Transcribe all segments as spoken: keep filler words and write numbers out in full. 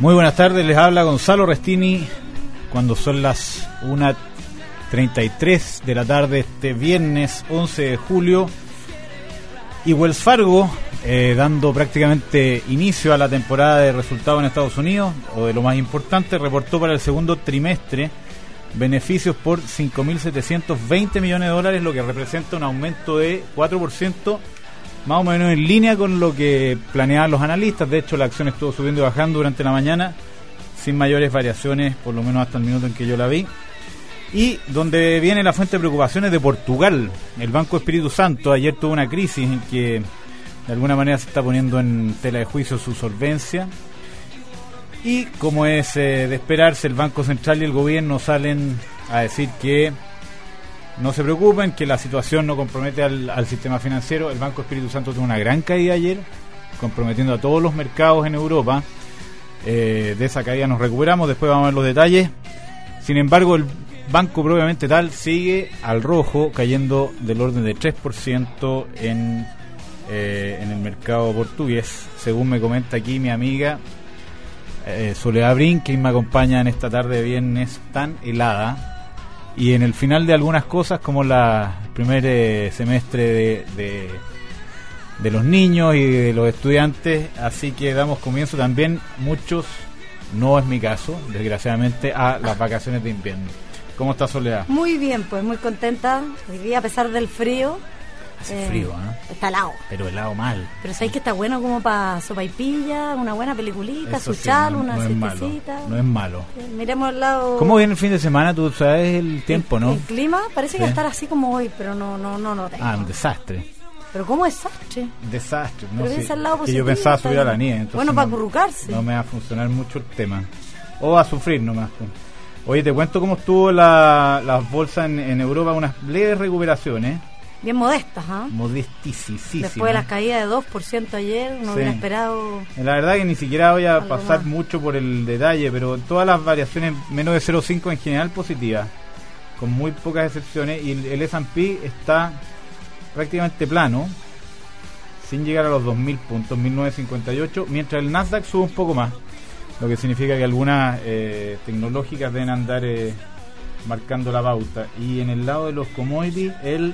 Muy buenas tardes, les habla Gonzalo Restini cuando son las una treinta y tres de la tarde este viernes once de julio y Wells Fargo eh, dando prácticamente inicio a la temporada de resultados en Estados Unidos, o de lo más importante, reportó para el segundo trimestre beneficios por cinco mil setecientos veinte millones de dólares, lo que representa un aumento de cuatro por ciento, más o menos en línea con lo que planeaban los analistas. De hecho, la acción estuvo subiendo y bajando durante la mañana sin mayores variaciones, por lo menos hasta el minuto en que yo la vi. Y donde viene la fuente de preocupaciones de Portugal, el Banco Espíritu Santo ayer tuvo una crisis en que de alguna manera se está poniendo en tela de juicio su solvencia, y como es eh, de esperarse, el Banco Central y el gobierno salen a decir que no se preocupen, que la situación no compromete al, al sistema financiero. El Banco Espíritu Santo tuvo una gran caída ayer, comprometiendo a todos los mercados en Europa. Eh, de esa caída nos recuperamos, después vamos a ver los detalles. Sin embargo, el banco propiamente tal sigue al rojo, cayendo del orden de tres por ciento en, eh, en el mercado portugués, según me comenta aquí mi amiga eh, Soledad Brin, quien me acompaña en esta tarde de viernes tan helada. Y en el final de algunas cosas, como la el primer eh, semestre de, de, de los niños y de los estudiantes, así que damos comienzo también, muchos, no es mi caso, desgraciadamente, a las vacaciones de invierno. ¿Cómo está Soledad? Muy bien, pues muy contenta. Hoy día, a pesar del frío. Hace eh, frío, ¿eh? Está helado. Pero helado mal. Pero sabéis que está bueno como para sopaipilla, una buena peliculita, Eso su sí, chal, no, una no es malo, siestecita. no es malo. Eh, miremos al lado. ¿Cómo viene el fin de semana? Tú sabes el tiempo, el, ¿no? El clima parece Sí. que va a estar así como hoy, pero no, no, no, no tengo. Ah, un desastre. Pero ¿cómo desastre? Desastre, ¿no? Pero Sí, piensa al lado que positivo, yo pensaba está subir a la bien. nieve, entonces Bueno, no, para acurrucarse. no me va a funcionar mucho el tema. O a sufrir nomás. Pues. Oye, te cuento cómo estuvo la, las bolsas en, en Europa, unas leves recuperaciones. Bien modestas, ¿ah? ¿eh? Modestísimas. Después de las caídas de dos por ciento ayer, no Sí. hubiera esperado. La verdad que ni siquiera voy a Algo pasar más. mucho por el detalle, pero todas las variaciones menos de cero coma cinco en general positivas, con muy pocas excepciones, y el, el ese and pe está prácticamente plano, sin llegar a los dos mil puntos, mil novecientos cincuenta y ocho, mientras el Nasdaq sube un poco más, lo que significa que algunas eh, tecnológicas deben andar eh, marcando la pauta. Y en el lado de los commodities, el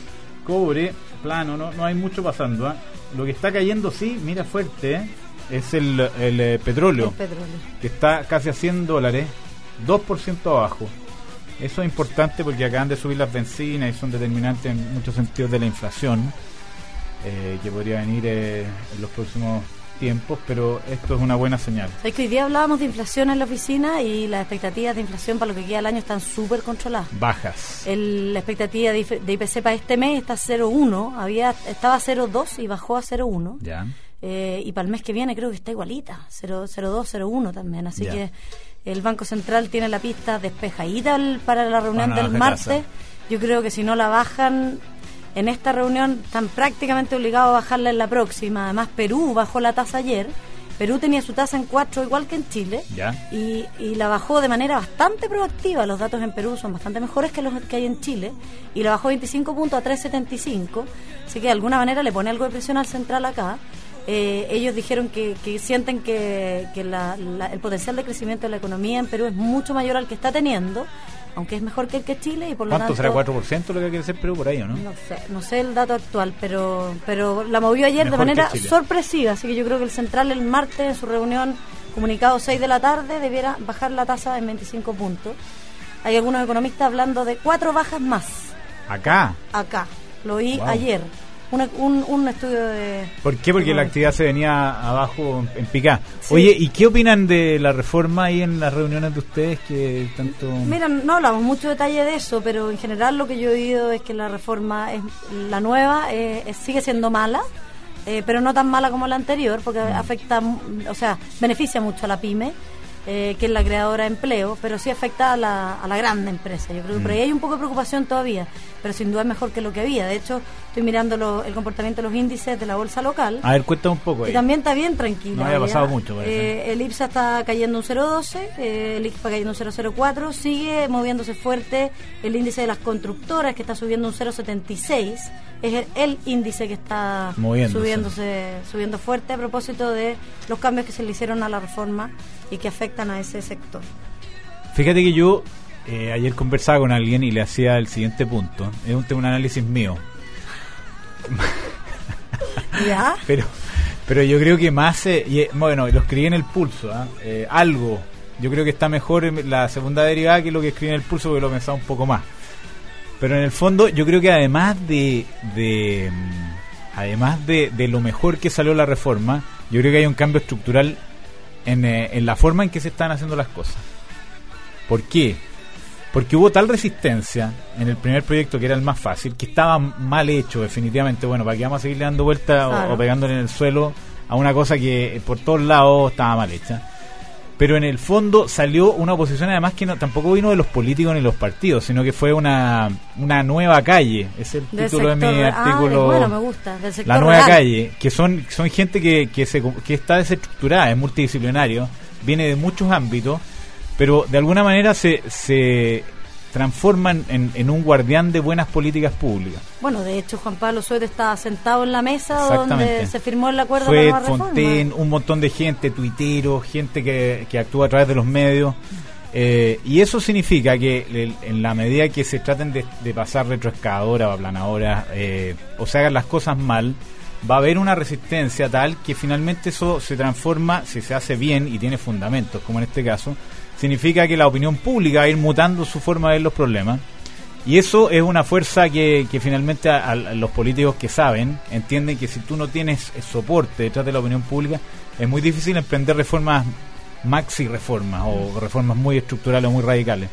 cobre plano, no, no hay mucho pasando, ¿eh? Lo que está cayendo, sí, mira fuerte, ¿eh? Es el, el eh, petróleo, El petróleo. que está casi a cien dólares, dos por ciento abajo. Eso es importante porque acaban de subir las bencinas y son determinantes en muchos sentidos de la inflación, eh, que podría venir eh, en los próximos tiempos, pero esto es una buena señal. Es que hoy día hablábamos de inflación en la oficina y las expectativas de inflación para lo que queda del año están súper controladas. Bajas. El, la expectativa de, I F- de I P C para este mes está cero coma uno, había estaba cero coma dos y bajó a cero coma uno. Ya. Eh, y para el mes que viene creo que está igualita, cero coma dos, cero coma uno también. Así Ya. que el Banco Central tiene la pista despejadita al- para la reunión Para del bajar martes. tasa. Yo creo que si no la bajan en esta reunión, están prácticamente obligados a bajarla en la próxima. Además, Perú bajó la tasa ayer. Perú tenía su tasa en cuatro, igual que en Chile, Ya. y, y la bajó de manera bastante proactiva. Los datos en Perú son bastante mejores que los que hay en Chile, y la bajó veinticinco puntos a tres coma setenta y cinco, así que de alguna manera le pone algo de presión al central acá. Eh, ellos dijeron que, que sienten que, que la, la, el potencial de crecimiento de la economía en Perú es mucho mayor al que está teniendo, aunque es mejor que el que Chile, y por lo ¿Cuánto tanto... será? ¿cuatro por ciento lo que quiere ser Perú por ahí o no? No sé, no sé el dato actual, pero pero la movió ayer Mejor de manera que Chile. sorpresiva, así que yo creo que el central el martes en su reunión, comunicado seis de la tarde, debiera bajar la tasa en veinticinco puntos. Hay algunos economistas hablando de cuatro bajas más Acá. acá, lo oí Wow. ayer, Una- un, un estudio de... ¿Por qué? Porque de- la actividad se venía abajo en picada. Sí. Oye, ¿y qué opinan de la reforma ahí en las reuniones de ustedes que tanto... Mira, no hablamos mucho detalle de eso, pero en general lo que yo he oído es que la reforma, es la nueva, eh, es- sigue siendo mala, eh, pero no tan mala como la anterior, porque afecta, o sea, beneficia mucho a la pyme, eh, que es la creadora de empleo, pero sí afecta a la, a la grande empresa. Yo creo que por ahí hay un poco de preocupación todavía. pero sin duda es mejor que lo que había. De hecho, estoy mirando lo, el comportamiento de los índices de la bolsa local. A ver, cuéntame un poco ahí. Y también está bien tranquila. No había pasado mucho, eh, el IPSA está cayendo un cero coma doce, eh, el I C P A cayendo un cero coma cero cuatro, sigue moviéndose fuerte el índice de las constructoras, que está subiendo un cero coma setenta y seis, es el, el índice que está moviéndose. subiéndose subiendo fuerte a propósito de los cambios que se le hicieron a la reforma y que afectan a ese sector. Fíjate que yo eh, ayer conversaba con alguien y le hacía el siguiente punto. Es un, un análisis mío. ¿Ya? Pero, pero yo creo que más, eh, y, bueno, lo escribí en el pulso, ¿eh? Eh, algo, yo creo que está mejor en la segunda derivada que lo que escribí en el pulso, porque lo pensaba un poco más. Pero en el fondo yo creo que además de, de además de, de lo mejor que salió la reforma, yo creo que hay un cambio estructural en, eh, en la forma en que se están haciendo las cosas. ¿Por qué? Porque hubo tal resistencia en el primer proyecto, que era el más fácil, que estaba mal hecho definitivamente. Bueno, ¿para qué vamos a seguirle dando vueltas claro. o, o pegándole en el suelo a una cosa que por todos lados estaba mal hecha? Pero en el fondo salió una oposición además que no, tampoco vino de los políticos ni los partidos, sino que fue una una nueva calle. Es el del título sector, de mi artículo. Ah, bueno, me gusta. Del sector la nueva real. Calle, que son son gente que que, se, que está desestructurada, es multidisciplinario, viene de muchos ámbitos, pero de alguna manera se se transforman en, en un guardián de buenas políticas públicas. Bueno, de hecho, Juan Pablo Suete estaba sentado en la mesa donde se firmó el acuerdo Fue de la nueva Fontaine, reforma. un montón de gente, tuiteros, gente que, que actúa a través de los medios. Eh, y eso significa que el, en la medida que se traten de, de pasar retroexcavadoras o aplanadoras, eh, o se hagan las cosas mal, va a haber una resistencia tal que finalmente eso se transforma, si se hace bien y tiene fundamentos, como en este caso, significa que la opinión pública va a ir mutando su forma de ver los problemas. Y eso es una fuerza que, que finalmente a, a los políticos que saben, entienden que si tú no tienes soporte detrás de la opinión pública, es muy difícil emprender reformas, maxi reformas, o reformas muy estructurales o muy radicales.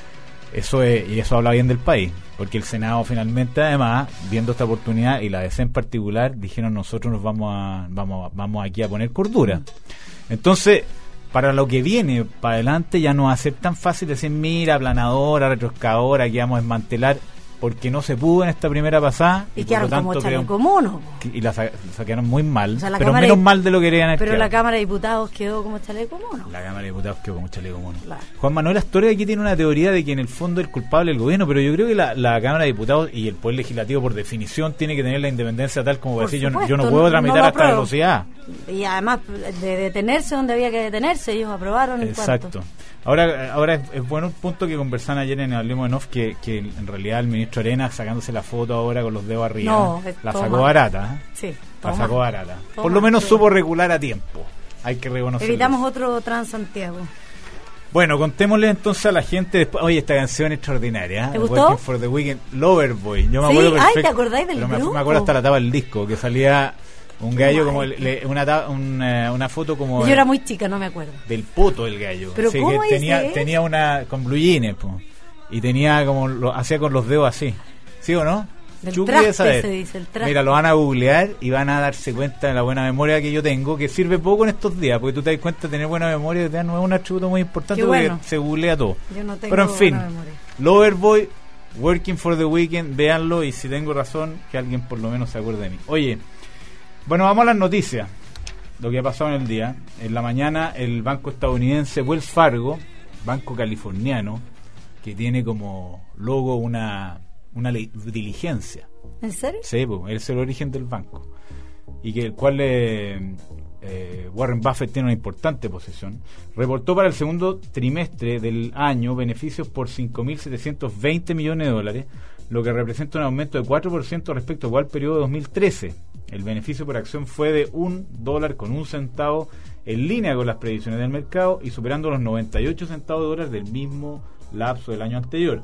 Eso es, y eso habla bien del país, porque el Senado finalmente, además, viendo esta oportunidad, y la D C en particular, dijeron: nosotros nos vamos a, vamos, vamos aquí a poner cordura. Entonces, para lo que viene para adelante ya no va a ser tan fácil decir: mira, aplanadora, retroexcavadora, aquí vamos a desmantelar, porque no se pudo en esta primera pasada. Y, y por quedaron lo tanto, como chaleco mono. Y la sa- sacaron muy mal, o sea, pero menos de, mal de lo que querían. Pero la Cámara de Diputados quedó como chaleco mono. La Cámara de Diputados quedó como chaleco mono. Claro. Juan Manuel Astorga aquí tiene una teoría de que en el fondo el culpable es el gobierno, pero yo creo que la, la Cámara de Diputados y el Poder Legislativo, por definición, tiene que tener la independencia tal como para decir: yo no, yo no puedo tramitar no a esta velocidad. Y además de detenerse donde había que detenerse, ellos aprobaron el Exacto. cuarto. Ahora, ahora es, es bueno un punto que conversaban ayer en Hablemos en Off, que, que en realidad el ministro Arenas, sacándose la foto ahora con los dedos arriba, no, la sacó mal. barata. ¿eh? Sí, la mal. sacó barata. Todo Por lo mal, menos sí. supo regular a tiempo. Hay que reconocerlo. Evitamos otro Transantiago. Bueno, contémosle entonces a la gente después. Oye, esta canción es extraordinaria. ¿Te ¿eh? gustó? Working for the Weekend, Loverboy. Yo me Sí, acuerdo perfecto. ay, ¿te acordáis del pero me, grupo? me acuerdo hasta la tapa del disco, que salía un gallo como Ay, el- le- una, ta- un, eh, una foto como Yo era muy chica, no me acuerdo. del poto del gallo. Pero Así ¿cómo que es tenía eso? tenía una con blue jeans, po, y tenía como lo hacía con los dedos así. ¿Sí o no? Del Chucky traste de saber. se dice, el traste. Mira, lo van a googlear y van a darse cuenta de la buena memoria que yo tengo, que sirve poco en estos días, porque tú te das cuenta de tener buena memoria, no es un atributo muy importante. Qué bueno. Porque se googlea todo. Yo no tengo Pero en fin, buena memoria. Loverboy, Working for the Weekend, véanlo, y si tengo razón, que alguien por lo menos se acuerde de mí. Oye, bueno, vamos a las noticias. Lo que ha pasado en el día. En la mañana, el banco estadounidense Wells Fargo, banco californiano, que tiene como logo una, una li- diligencia. ¿En serio? Sí, pues, es el origen del banco. Y que el cual eh, eh, Warren Buffett tiene una importante posición. Reportó para el segundo trimestre del año beneficios por cinco mil setecientos veinte millones de dólares, lo que representa un aumento de cuatro por ciento respecto al igual periodo de dos mil trece. El beneficio por acción fue de un dólar con un centavo, en línea con las previsiones del mercado y superando los noventa y ocho centavos de dólar del mismo lapso del año anterior.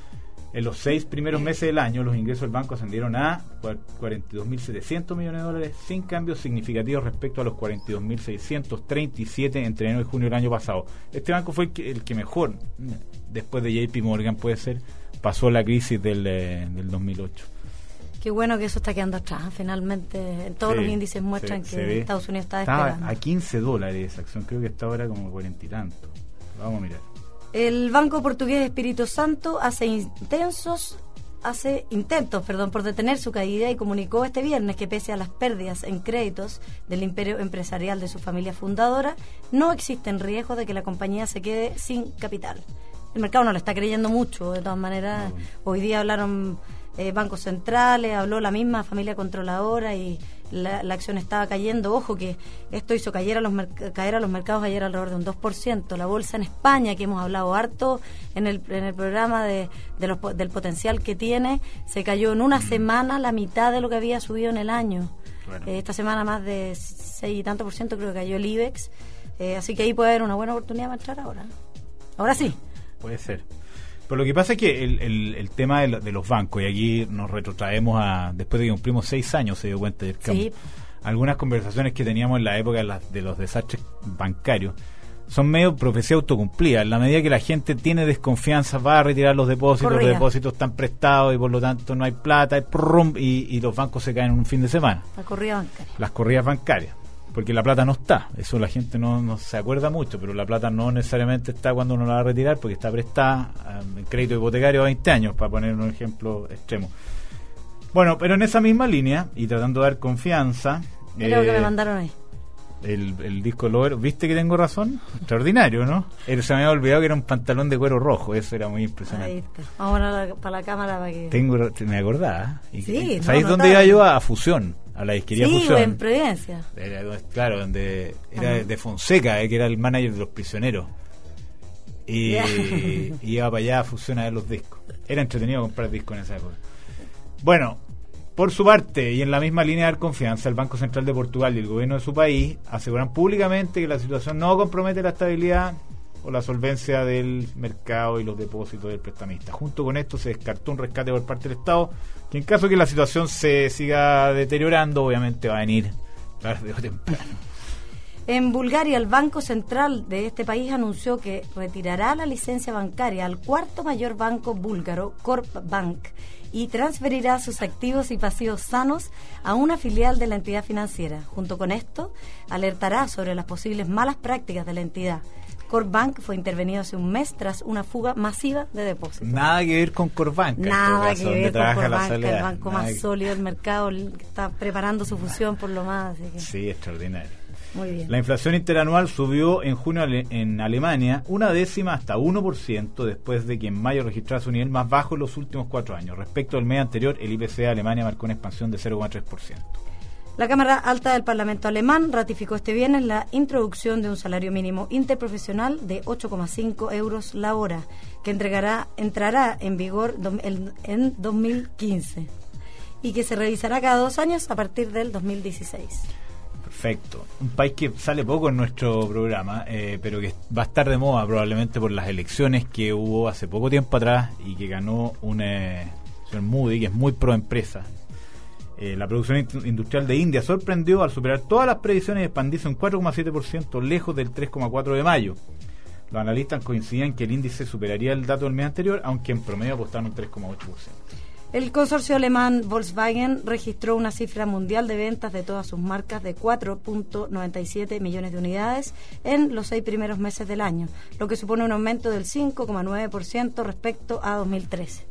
En los seis primeros meses del año, los ingresos del banco ascendieron a cuarenta y dos mil setecientos millones de dólares, sin cambios significativos respecto a los cuarenta y dos mil seiscientos treinta y siete entre enero y junio del año pasado. Este banco fue el que, el que mejor, después de J P Morgan, puede ser, pasó la crisis del, eh, del dos mil ocho. Qué bueno que eso está quedando atrás. Finalmente, en todos Sí, los índices muestran se- que se ve. Estados Unidos está Estaba despegando. a quince dólares esa acción, creo que está ahora como cuarenta y tanto. Vamos a mirar. El Banco Portugués Espíritu Santo hace intensos hace intentos, perdón, por detener su caída y comunicó este viernes que pese a las pérdidas en créditos del imperio empresarial de su familia fundadora, no existen riesgos de que la compañía se quede sin capital. El mercado no le está creyendo mucho, de todas maneras. Hoy día hablaron eh, bancos centrales, habló la misma familia controladora y la, la acción estaba cayendo. Ojo que esto hizo caer a, los merc- caer a los mercados ayer alrededor de un dos por ciento. La bolsa en España, que hemos hablado harto en el, en el programa de, de los, del potencial que tiene, se cayó en una semana la mitad de lo que había subido en el año. Bueno. Eh, esta semana más de seis y tanto por ciento creo que cayó el IBEX. Eh, así que ahí puede haber una buena oportunidad para entrar ahora. Ahora sí. Puede ser. Pero lo que pasa es que el, el, el tema de, lo, de los bancos, y aquí nos retrotraemos a después de que cumplimos seis años, se dio cuenta de que sí. Algunas conversaciones que teníamos en la época de, la, de los desastres bancarios son medio profecía autocumplida. En la medida que la gente tiene desconfianza, va a retirar los depósitos, Corría. los depósitos están prestados y por lo tanto no hay plata, y, prum, y, y los bancos se caen en un fin de semana. La corrida bancaria. Las corridas bancarias. Porque la plata no está, eso la gente no, no se acuerda mucho, pero la plata no necesariamente está cuando uno la va a retirar, porque está prestada um, en crédito hipotecario a veinte años, para poner un ejemplo extremo. Bueno, pero en esa misma línea, y tratando de dar confianza... Creo eh, que me mandaron ahí. El, el disco Lover, ¿viste que tengo razón? Extraordinario, ¿no? Él se me había olvidado que era un pantalón de cuero rojo, eso era muy impresionante. Ahí está. Vamos a la, para la cámara para que... Tengo, me acordaba. ¿Y, sí, no, ¿sabéis no dónde iba yo? A Fusión, a la disquería sí, Fusión. Sí, en Providencia. Era, claro, donde era Ajá. de Fonseca, eh, que era el manager de Los Prisioneros. Y, yeah. y iba para allá a Fusión a ver los discos. Era entretenido comprar discos en esa época. Bueno, por su parte, y en la misma línea de dar confianza, el Banco Central de Portugal y el gobierno de su país aseguran públicamente que la situación no compromete la estabilidad o la solvencia del mercado y los depósitos del prestamista. Junto con esto se descartó un rescate por parte del Estado, que en caso que la situación se siga deteriorando, obviamente va a venir tarde o temprano. En Bulgaria, el Banco Central de este país anunció que retirará la licencia bancaria al cuarto mayor banco búlgaro, Corpbank, y transferirá sus activos y pasivos sanos a una filial de la entidad financiera. Junto con esto, alertará sobre las posibles malas prácticas de la entidad. Corpbank fue intervenido hace un mes tras una fuga masiva de depósitos. Nada que ver con Corpbank. Nada que ver con Corpbank, el banco Nada más que... sólido del mercado, que está preparando su fusión por lo más. Así que... Sí, extraordinario. Muy bien. La inflación interanual subió en junio en Alemania una décima hasta uno por ciento después de que en mayo registrara su nivel más bajo en los últimos cuatro años. Respecto al mes anterior, el I P C de Alemania marcó una expansión de cero coma tres por ciento. La Cámara Alta del Parlamento alemán ratificó este viernes la introducción de un salario mínimo interprofesional de ocho coma cinco euros la hora, que entregará, entrará en vigor do, en, en dos mil quince y que se revisará cada dos años a partir del dos mil dieciséis. Perfecto. Un país que sale poco en nuestro programa, eh, pero que va a estar de moda probablemente por las elecciones que hubo hace poco tiempo atrás y que ganó un eh, señor Modi, que es muy pro empresa. Eh, la producción industrial de India sorprendió al superar todas las previsiones y expandirse un cuatro coma siete por ciento, lejos del tres coma cuatro por ciento de mayo. Los analistas coincidían que el índice superaría el dato del mes anterior, aunque en promedio apostaron un tres coma ocho por ciento. El consorcio alemán Volkswagen registró una cifra mundial de ventas de todas sus marcas de cuatro coma noventa y siete millones de unidades en los seis primeros meses del año, lo que supone un aumento del cinco coma nueve por ciento respecto a dos mil trece.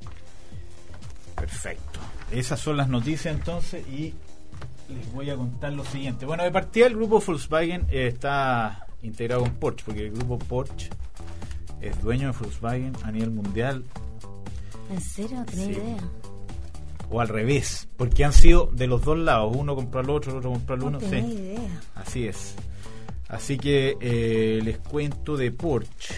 Perfecto. Esas son las noticias entonces y les voy a contar lo siguiente. Bueno, de partida el grupo Volkswagen eh, está integrado con Porsche, porque el grupo Porsche es dueño de Volkswagen a nivel mundial. ¿En serio? No tenía sí. idea. O al revés, porque han sido de los dos lados, uno compró al otro, el otro compró al no uno. No tenía sí. idea. Así es. Así que eh, les cuento de Porsche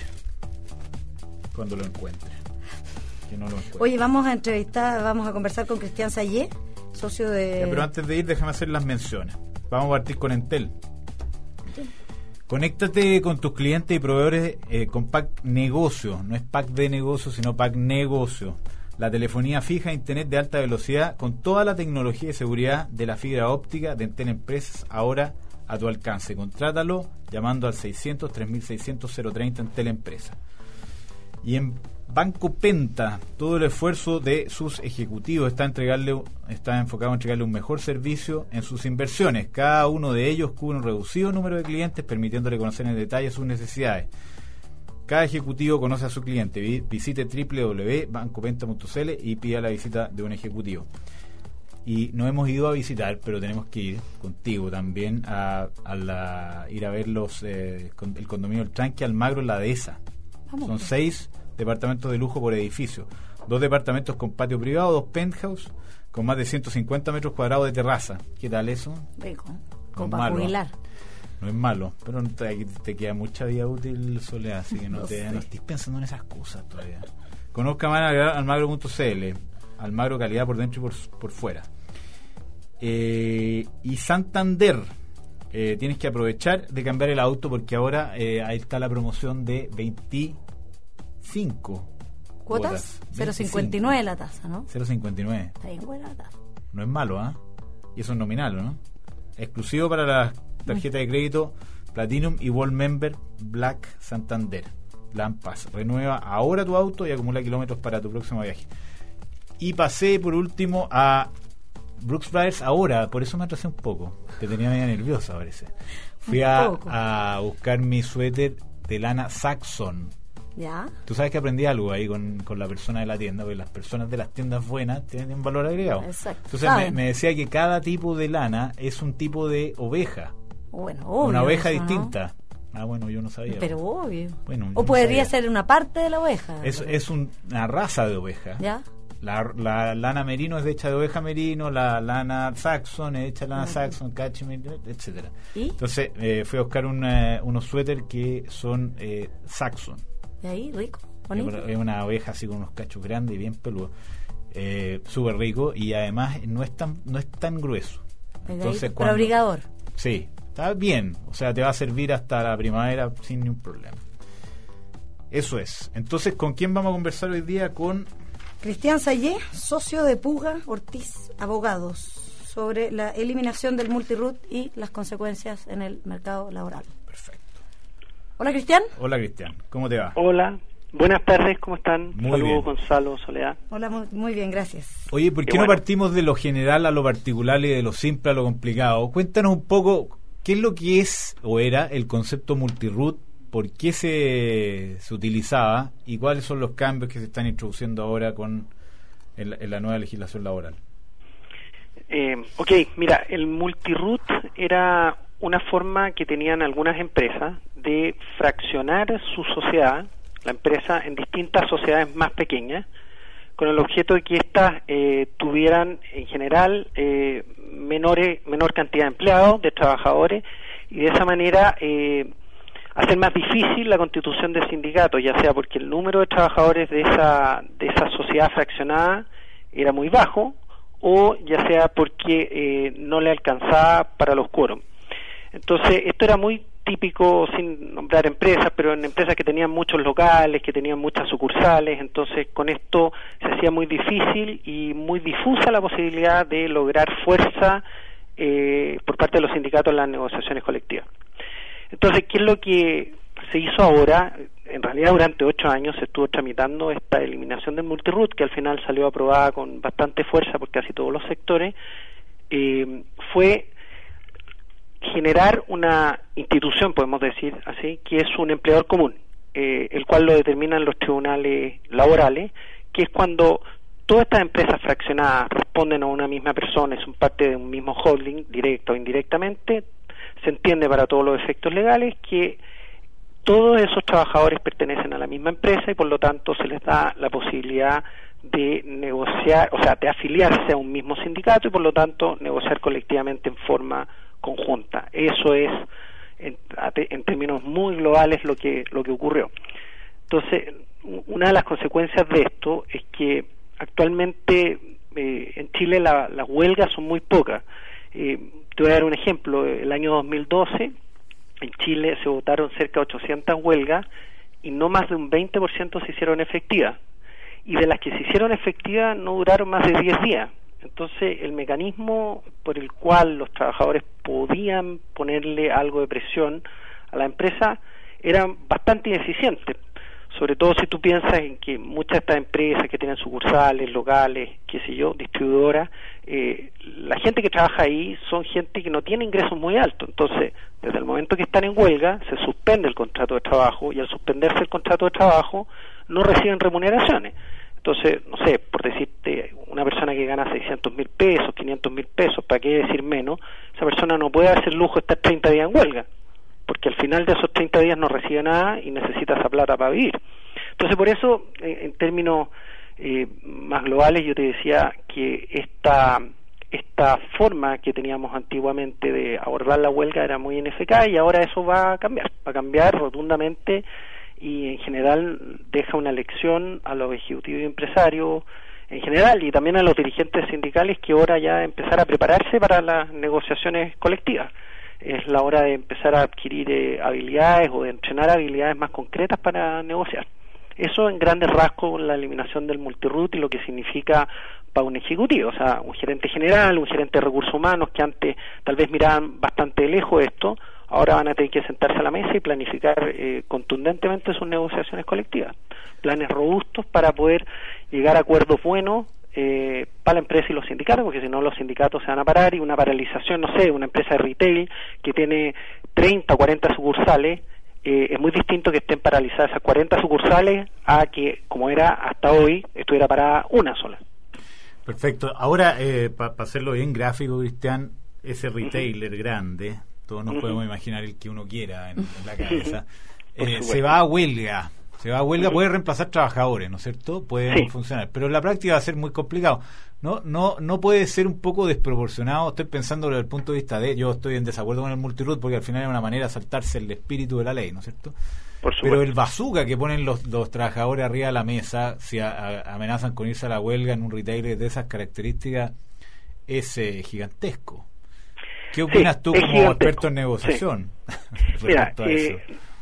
cuando lo encuentre. Que no lo encuentre. Oye, vamos a entrevistar, vamos a conversar con Cristian Sayé, socio de... Ya, pero antes de ir, déjame hacer las menciones. Vamos a partir con Entel. Sí. Conéctate con tus clientes y proveedores eh, con Pack Negocio. No es Pack de Negocio, sino Pack Negocio. La telefonía fija e internet de alta velocidad con toda la tecnología y seguridad de la fibra óptica de Entel Empresas, ahora a tu alcance. Contrátalo llamando al seiscientos, tres mil seiscientos, cero treinta Entel Empresas. Y en Banco Penta, todo el esfuerzo de sus ejecutivos está, entregarle, está enfocado en entregarle un mejor servicio en sus inversiones. Cada uno de ellos cubre un reducido número de clientes, permitiéndole conocer en detalle sus necesidades. cada ejecutivo conoce a su cliente. Visite doble u doble u doble u punto banco penta punto c l y pida la visita de un ejecutivo. Y nos hemos ido a visitar, pero tenemos que ir contigo también a, a la, ir a ver los eh, con, el condominio del Tranque Almagro en la Dehesa. Vamos. Son seis departamentos de lujo por edificio, dos departamentos con patio privado, dos penthouse con más de ciento cincuenta metros cuadrados de terraza. ¿Qué tal eso? Rico, como para jubilar. No es malo, pero te, te queda mucha vida útil, Soledad, así que no, no, te, sé. no estés pensando en esas cosas todavía. Conozca más almagro punto c l. Almagro, calidad por dentro y por, por fuera. Eh, y Santander, eh, tienes que aprovechar de cambiar el auto porque ahora eh, ahí está la promoción de veinticinco cuotas. cero coma cincuenta y nueve la tasa, ¿no? cero coma cincuenta y nueve. Está bien buena la tasa. No es malo, ¿ah? ¿eh? Y eso es nominal, ¿no? Exclusivo para las tarjetas de crédito Platinum y World Member Black Santander. Lampas. Renueva ahora tu auto y acumula kilómetros para tu próximo viaje. Y pasé por último a Brooks Brothers ahora, por eso me atrasé un poco. Te tenía media nerviosa, parece. Fui a, a buscar mi suéter de lana Saxon. ¿Ya? Tú sabes que aprendí algo ahí con, con la persona de la tienda, porque las personas de las tiendas buenas tienen un valor agregado. Exacto. Entonces me, me decía que cada tipo de lana es un tipo de oveja. Bueno, obvio. Una oveja eso, distinta. ¿No? Ah, bueno, yo no sabía. Pero obvio. Bueno, o no podría sabía. ser una parte de la oveja. Es, es un, una raza de oveja. ¿Ya? La, la lana merino es hecha de oveja merino, la lana saxon es hecha de lana saxon, cachemire, etcétera. ¿Y? Entonces eh, fui a buscar una, unos suéter que son eh, saxon. ¿Y ahí, rico? Bonito. Es una oveja así con unos cachos grandes y bien peludos. Eh, Súper rico y además no es tan, no es tan grueso. Entonces, pero cuando, abrigador. Sí, está bien. O sea, te va a servir hasta la primavera sin ningún problema. Eso es. Entonces, ¿con quién vamos a conversar hoy día? Con Cristian Sayé, socio de Puga Ortiz Abogados, sobre la eliminación del multiroot y las consecuencias en el mercado laboral. Perfecto. Hola, Cristian. Hola, Cristian. ¿Cómo te va? Hola. Buenas tardes, ¿cómo están? Muy Saludos, bien. Gonzalo, Soledad. Hola, muy, muy bien, gracias. Oye, ¿por qué, Qué no bueno. partimos de lo general a lo particular y de lo simple a lo complicado? Cuéntanos un poco qué es lo que es o era el concepto multiroot, por qué se, se utilizaba y cuáles son los cambios que se están introduciendo ahora con en la, en la nueva legislación laboral. Eh, ok, mira, el multiroot era una forma que tenían algunas empresas de fraccionar su sociedad, la empresa, en distintas sociedades más pequeñas, con el objeto de que éstas eh, tuvieran en general eh, menores, menor cantidad de empleados, de trabajadores, y de esa manera eh, hacer más difícil la constitución de sindicatos, ya sea porque el número de trabajadores de esa, de esa sociedad fraccionada era muy bajo, o ya sea porque eh, no le alcanzaba para los quórum. Entonces, esto era muy típico, sin nombrar empresas, pero en empresas que tenían muchos locales, que tenían muchas sucursales, entonces con esto se hacía muy difícil y muy difusa la posibilidad de lograr fuerza eh, por parte de los sindicatos en las negociaciones colectivas. Entonces, ¿qué es lo que se hizo ahora? En realidad, durante ocho años se estuvo tramitando esta eliminación del multiroot, que al final salió aprobada con bastante fuerza por casi todos los sectores. Eh, fue generar una institución, podemos decir así, que es un empleador común, eh, el cual lo determinan los tribunales laborales, que es cuando todas estas empresas fraccionadas responden a una misma persona, son parte de un mismo holding, directa o indirectamente. Se entiende para todos los efectos legales que todos esos trabajadores pertenecen a la misma empresa y por lo tanto se les da la posibilidad de negociar, o sea, de afiliarse a un mismo sindicato y por lo tanto negociar colectivamente en forma conjunta. Eso es, en, en términos muy globales, lo que lo que ocurrió. Entonces, una de las consecuencias de esto es que actualmente eh, en Chile la, las huelgas son muy pocas. Eh, te voy a dar un ejemplo. El año dos mil doce en Chile se votaron cerca de ochocientas huelgas y no más de un veinte por ciento se hicieron efectivas. Y de las que se hicieron efectivas no duraron más de diez días. Entonces, el mecanismo por el cual los trabajadores podían ponerle algo de presión a la empresa era bastante ineficiente. Sobre todo si tú piensas en que muchas de estas empresas que tienen sucursales, locales, qué sé yo, distribuidoras, eh, la gente que trabaja ahí son gente que no tiene ingresos muy altos. Entonces, desde el momento que están en huelga, se suspende el contrato de trabajo, y al suspenderse el contrato de trabajo, no reciben remuneraciones. Entonces, no sé, por decirte, una persona que gana seiscientos mil pesos, quinientos mil pesos, ¿para qué decir menos? Esa persona no puede darse el lujo de estar treinta días en huelga, porque al final de esos treinta días no recibe nada y necesita esa plata para vivir. Entonces, por eso, eh, en términos eh, más globales, yo te decía que esta esta forma que teníamos antiguamente de abordar la huelga era muy ineficaz, y ahora eso va a cambiar, va a cambiar rotundamente, y en general deja una lección a los ejecutivos y empresarios en general, y también a los dirigentes sindicales, que ahora ya empezar a prepararse para las negociaciones colectivas. Es la hora de empezar a adquirir eh, habilidades o de entrenar habilidades más concretas para negociar. Eso en grandes rasgos, la eliminación del multiroot y lo que significa para un ejecutivo, o sea, un gerente general, un gerente de recursos humanos que antes tal vez miraban bastante de lejos esto, ahora van a tener que sentarse a la mesa y planificar eh, contundentemente sus negociaciones colectivas, planes robustos para poder llegar a acuerdos buenos eh, para la empresa y los sindicatos, porque si no los sindicatos se van a parar, y una paralización, no sé, una empresa de retail que tiene treinta o cuarenta sucursales, eh, es muy distinto que estén paralizadas esas cuarenta sucursales a que, como era hasta hoy, estuviera parada una sola. Perfecto. Ahora, eh, para pa hacerlo bien gráfico, Cristian, ese retailer uh-huh. grande, todos nos uh-huh. podemos imaginar el que uno quiera en, en la cabeza, eh, se va a huelga. Se va a huelga, uh-huh. puede reemplazar trabajadores, ¿no es cierto? Puede sí. funcionar, pero en la práctica va a ser muy complicado. No no no puede ser un poco desproporcionado. Estoy pensando desde el punto de vista de, yo estoy en desacuerdo con el multiroot, porque al final es una manera de saltarse el espíritu de la ley, ¿no es cierto? Por Pero el bazooka que ponen los, los trabajadores arriba de la mesa, si a, a, amenazan con irse a la huelga en un retailer de esas características, es eh, gigantesco. ¿Qué opinas sí, tú como gigantesco. experto en negociación? Sí. Mira, eh,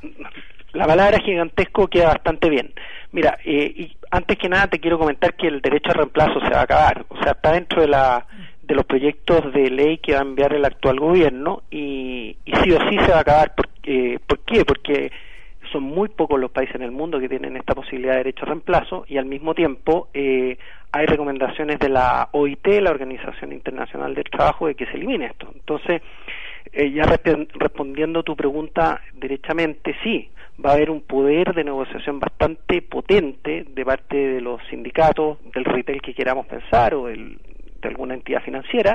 la palabra gigantesco queda bastante bien. Mira, eh, y antes que nada te quiero comentar que el derecho a reemplazo se va a acabar. O sea, está dentro de la de los proyectos de ley que va a enviar el actual gobierno, y, y sí o sí se va a acabar. ¿Por, eh, ¿por qué? Porque son muy pocos los países en el mundo que tienen esta posibilidad de derecho a reemplazo, y al mismo tiempo eh, hay recomendaciones de la O I T, la Organización Internacional del Trabajo, de que se elimine esto. Entonces, eh, ya resp- respondiendo tu pregunta derechamente, sí, va a haber un poder de negociación bastante potente de parte de los sindicatos, del retail que queramos pensar, o del, de alguna entidad financiera,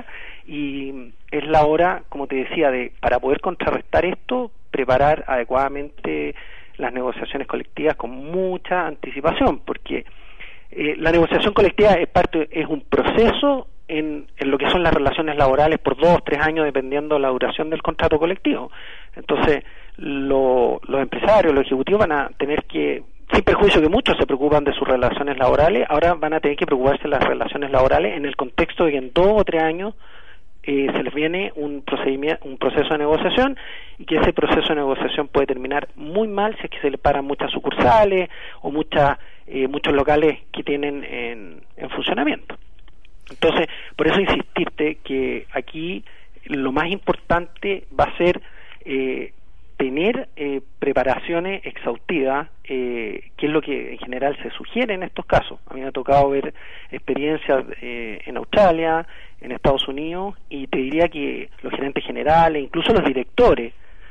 y es la hora, como te decía, de para poder contrarrestar esto, preparar adecuadamente las negociaciones colectivas con mucha anticipación, porque eh, la negociación colectiva es parte es un proceso en, en lo que son las relaciones laborales por dos, tres años, dependiendo de la duración del contrato colectivo. Entonces, lo, los empresarios, los ejecutivos van a tener que, sin perjuicio que muchos se preocupan de sus relaciones laborales, ahora van a tener que preocuparse de las relaciones laborales en el contexto de que en dos o tres años Eh, se les viene un procedimiento, un proceso de negociación, y que ese proceso de negociación puede terminar muy mal si es que se le paran muchas sucursales o muchas eh, muchos locales que tienen en, en funcionamiento. Entonces, por eso insistirte que aquí lo más importante va a ser eh, tener eh, preparaciones exhaustivas, eh, que es lo que en general se sugiere en estos casos. A mí me ha tocado ver experiencias eh, en Australia, en Estados Unidos, y te diría que los gerentes generales, incluso los directores,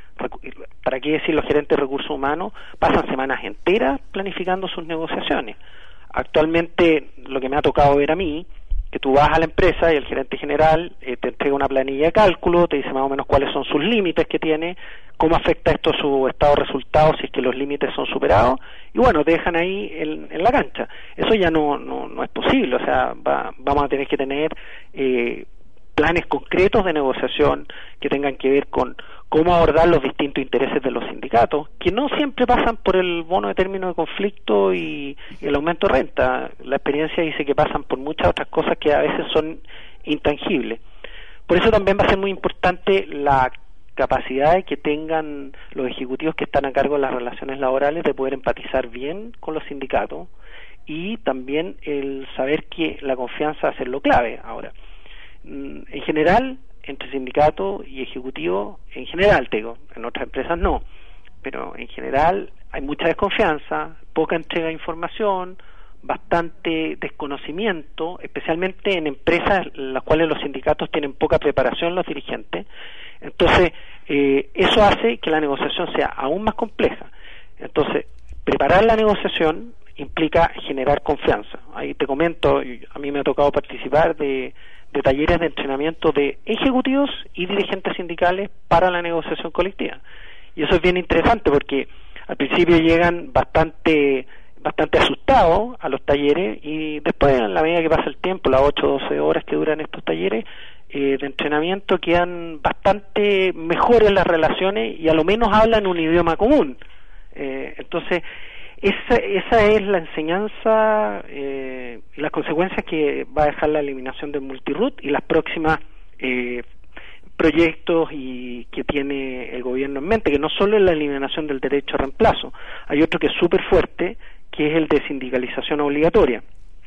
para qué decir los gerentes de recursos humanos, pasan semanas enteras planificando sus negociaciones. Actualmente, lo que me ha tocado ver a mí, que tú vas a la empresa y el gerente general eh, te entrega una planilla de cálculo, te dice más o menos cuáles son sus límites que tiene, cómo afecta esto a su estado de resultados si es que los límites son superados, y bueno, te dejan ahí en, en la cancha. Eso ya no no, no es posible, o sea, va, vamos a tener que tener eh, planes concretos de negociación que tengan que ver con cómo abordar los distintos intereses de los sindicatos, que no siempre pasan por el bono de término de conflicto y, y el aumento de renta. La experiencia dice que pasan por muchas otras cosas que a veces son intangibles. Por eso también va a ser muy importante la capacidad que tengan los ejecutivos que están a cargo de las relaciones laborales de poder empatizar bien con los sindicatos, y también el saber que la confianza va a ser lo clave. Ahora, en general, entre sindicato y ejecutivo, en general, te digo, en otras empresas no, pero en general hay mucha desconfianza, poca entrega de información, bastante desconocimiento, especialmente en empresas en las cuales los sindicatos tienen poca preparación los dirigentes. Entonces, eh, eso hace que la negociación sea aún más compleja. Entonces, preparar la negociación implica generar confianza. Ahí te comento, a mí me ha tocado participar de, de talleres de entrenamiento de ejecutivos y dirigentes sindicales para la negociación colectiva. Y eso es bien interesante porque al principio llegan bastante bastante asustados a los talleres y después, a la medida que pasa el tiempo, las ocho o doce horas que duran estos talleres eh, de entrenamiento, quedan bastante mejores las relaciones y a lo menos hablan un idioma común. Eh, entonces, esa, esa es la enseñanza eh, y las consecuencias que va a dejar la eliminación del multiroot y las próximas eh, proyectos y que tiene el gobierno en mente, que no solo es la eliminación del derecho a reemplazo, hay otro que es súper fuerte, que es el de sindicalización obligatoria,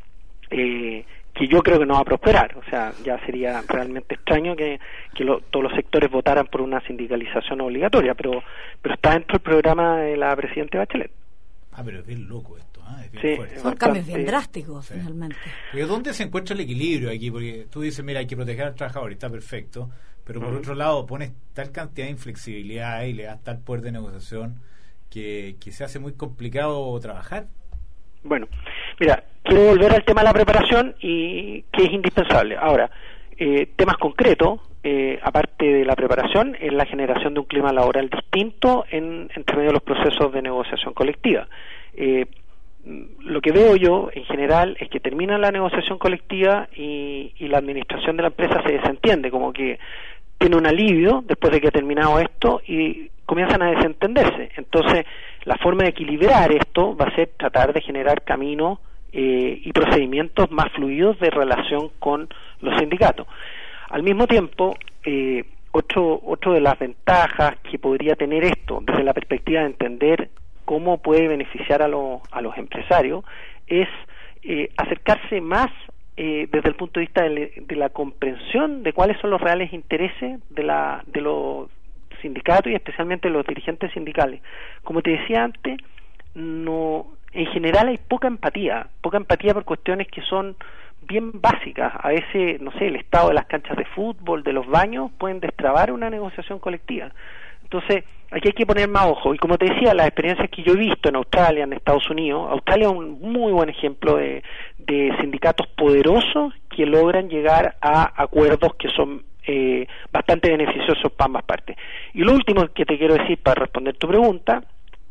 eh, que yo creo que no va a prosperar. O sea, ya sería realmente extraño que, que lo, todos los sectores votaran por una sindicalización obligatoria, pero pero está dentro del programa de la presidenta Bachelet. Ah, pero es bien loco esto, ¿eh? Es bien sí, fuerte. Son bastante... cambios bien drásticos, sí. Finalmente. Pero ¿dónde se encuentra el equilibrio aquí? Porque tú dices, mira, hay que proteger al trabajador, y está perfecto, pero por uh-huh. otro lado pones tal cantidad de inflexibilidad y le das tal poder de negociación que, que se hace muy complicado trabajar. Bueno, mira, quiero volver al tema de la preparación y que es indispensable. Ahora, eh, temas concretos, eh, aparte de la preparación, es la generación de un clima laboral distinto en, entre medio de los procesos de negociación colectiva. Eh, lo que veo yo, en general, es que termina la negociación colectiva y, y la administración de la empresa se desentiende, como que tiene un alivio después de que ha terminado esto y comienzan a desentenderse. Entonces, la forma de equilibrar esto va a ser tratar de generar caminos eh, y procedimientos más fluidos de relación con los sindicatos. Al mismo tiempo, eh, otro, otro de las ventajas que podría tener esto, desde la perspectiva de entender cómo puede beneficiar a, lo, a los empresarios, es eh, acercarse más eh, desde el punto de vista de, de la comprensión de cuáles son los reales intereses de, la, de los sindicatos y especialmente los dirigentes sindicales. Como te decía antes, no, en general hay poca empatía, poca empatía por cuestiones que son bien básicas. A veces, no sé, el estado de las canchas de fútbol, de los baños, pueden destrabar una negociación colectiva. Entonces, aquí hay que poner más ojo. Y como te decía, las experiencias que yo he visto en Australia, en Estados Unidos, Australia es un muy buen ejemplo de, de sindicatos poderosos que logran llegar a acuerdos que son eh, bastante beneficiosos para ambas partes. Y lo último que te quiero decir para responder tu pregunta,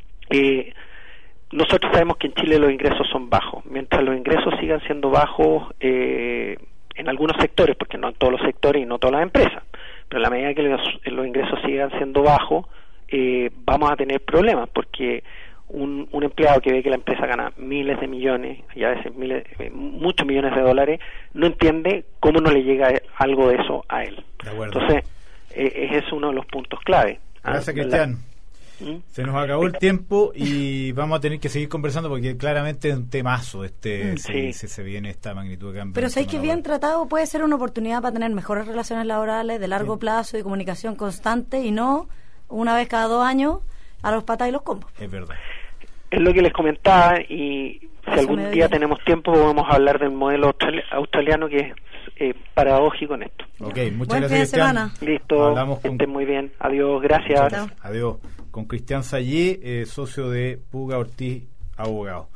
eh, nosotros sabemos que en Chile los ingresos son bajos. Mientras los ingresos sigan siendo bajos eh, en algunos sectores, porque no en todos los sectores y no todas las empresas, pero en la medida que los, los ingresos sigan siendo bajos, eh, vamos a tener problemas, porque un, un empleado que ve que la empresa gana miles de millones, y a veces miles, eh, muchos millones de dólares, no entiende cómo no le llega algo de eso a él. De acuerdo. Entonces, eh, ese es uno de los puntos clave. Gracias, Cristian. ¿Mm? Se nos acabó el tiempo y vamos a tener que seguir conversando porque claramente es un temazo este sí. si, si se viene esta magnitud de cambio. Pero sabéis que bien tratado puede ser una oportunidad para tener mejores relaciones laborales de largo sí. plazo y comunicación constante y no una vez cada dos años a los patas y los combos. Es verdad. Es lo que les comentaba y si Eso algún día tenemos tiempo podemos hablar del modelo australi- australiano que es eh, paradójico en esto. Ok, muchas Buen gracias, fin de semana. Listo, Hablamos con... estén muy bien. Adiós, gracias. Chao. Adiós. Con Cristian Sayé, eh, socio de Puga Ortiz, abogado.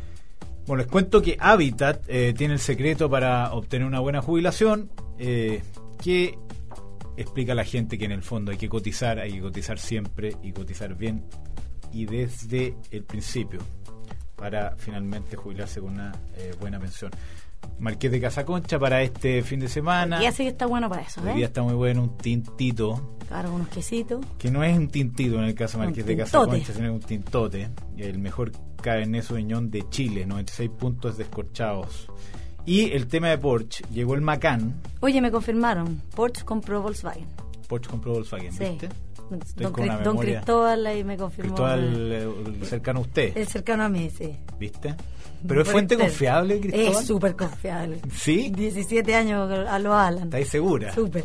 Bueno, les cuento que Habitat eh, tiene el secreto para obtener una buena jubilación, eh, que explica a la gente que en el fondo hay que cotizar, hay que cotizar siempre y cotizar bien y desde el principio para finalmente jubilarse con una eh, buena pensión. Marqués de Casaconcha para este fin de semana. Y así que está bueno para eso, ¿eh? Hoy día está muy bueno, un tintito. Claro, unos quesitos. Que no es un tintito en el caso de Marqués de Casaconcha, sino un tintote. El mejor Cabernet Sauvignon de Chile, noventa y seis puntos descorchados. Y el tema de Porsche, llegó el Macan. Oye, me confirmaron, Porsche compró Volkswagen. Porsche compró Volkswagen, sí. ¿viste? Don, Cri- don Cristóbal ahí me confirmó. Cristóbal, el cercano a usted. El cercano a mí, sí. ¿Viste? ¿Pero es fuente confiable, Cristóbal? Es súper confiable. ¿Sí? diecisiete años a lo Alan. ¿Estáis segura? Súper.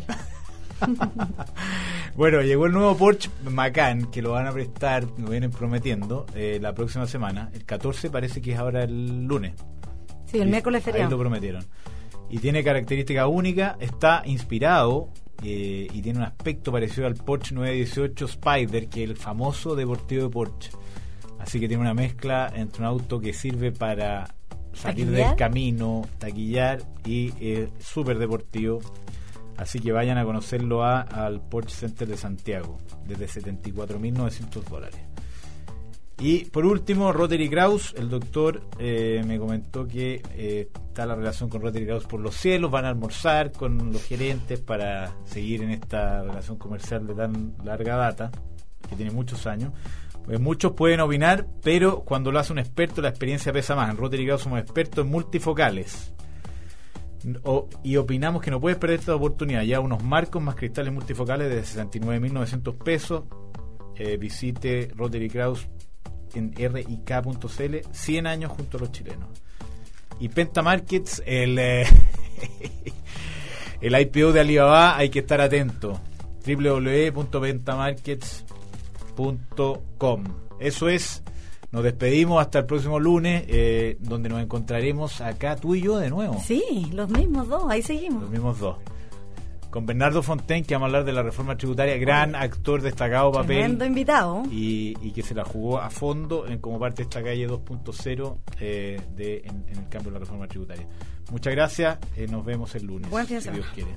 Bueno, llegó el nuevo Porsche Macan, que lo van a prestar, lo vienen prometiendo, eh, la próxima semana. El catorce parece que es ahora el lunes. Sí, el miércoles feriado. Ahí lo prometieron. Y tiene característica única, está inspirado eh, y tiene un aspecto parecido al Porsche nueve dieciocho Spyder, que es el famoso deportivo de Porsche. Así que tiene una mezcla entre un auto que sirve para salir ¿Taquillar? del camino, taquillar y eh, súper deportivo. Así que vayan a conocerlo a, al Porsche Center de Santiago, desde setenta y cuatro mil novecientos dólares. Y por último, Rotary Kraus, el doctor eh, me comentó que eh, está la relación con Rotary Kraus por los cielos, van a almorzar con los gerentes para seguir en esta relación comercial de tan larga data, que tiene muchos años. Pues muchos pueden opinar, pero cuando lo hace un experto la experiencia pesa más. En Rotary Kraus somos expertos en multifocales. O, y opinamos que no puedes perder esta oportunidad. Ya unos marcos más cristales multifocales de sesenta y nueve mil novecientos pesos. Eh, visite Rotary Kraus en r i k punto c l, cien años junto a los chilenos. Y Penta Markets, el eh, el I P O de Alibaba, hay que estar atento. doble u doble u doble u punto pentamarkets punto com. Eso es. Nos despedimos hasta el próximo lunes, eh, donde nos encontraremos acá tú y yo de nuevo. Sí, los mismos dos, ahí seguimos. Los mismos dos. Con Bernardo Fontaine, que vamos a hablar de la reforma tributaria, gran actor, destacado papel. Tremendo invitado. Y, y que se la jugó a fondo en, como parte de esta calle dos punto cero eh, de, en, en el cambio de la reforma tributaria. Muchas gracias, eh, nos vemos el lunes. Buen fin de si semana. Dios quiere.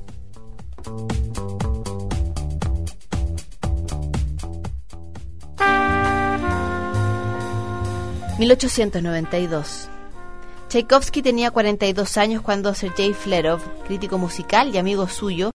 mil ochocientos noventa y dos. Tchaikovsky tenía cuarenta y dos años cuando Sergei Flerov, crítico musical y amigo suyo,